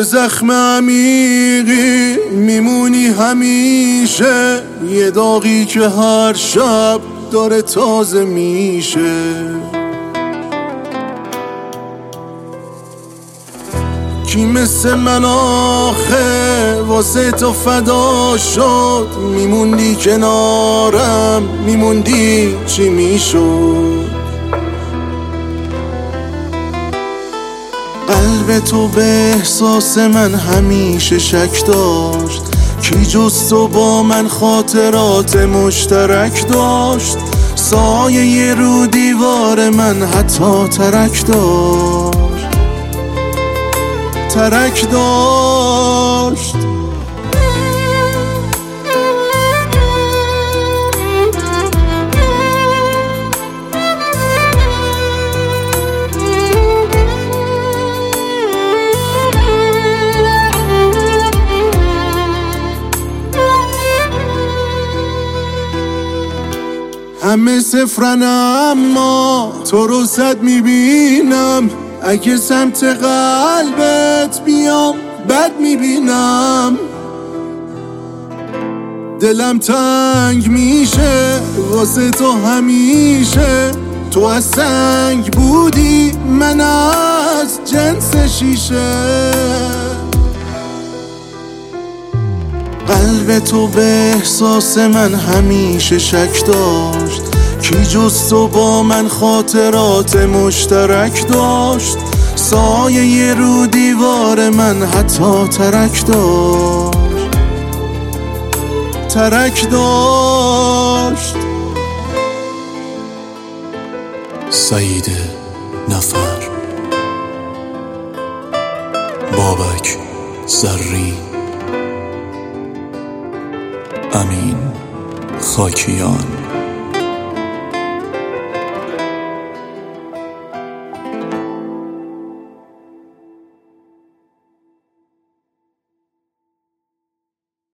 توی زخم عمیقی میمونی همیشه، یه داغی که هر شب داره تازه میشه. کی مثل من آخه واسه تو فدا شد، میموندی کنارم میموندی چی میشد. قلب تو به احساس من همیشه شک داشت، کی جز تو با من خاطرات مشترک داشت. سایه رو دیوار من حتی ترک داشت. همه صفرن اما تو رو صد میبینم، اگه سمت قلبت بیام بد میبینم. دلم تنگ میشه واسه تو همیشه، تو از سنگ بودی من از جنس شیشه. قلب تو به احساس من همیشه شک داشت، کی جز تو با من خاطرات مشترک داشت. سایه رو دیوار من حتی ترک داشت. سعید نفر، بابک زرین، امین خاکیان.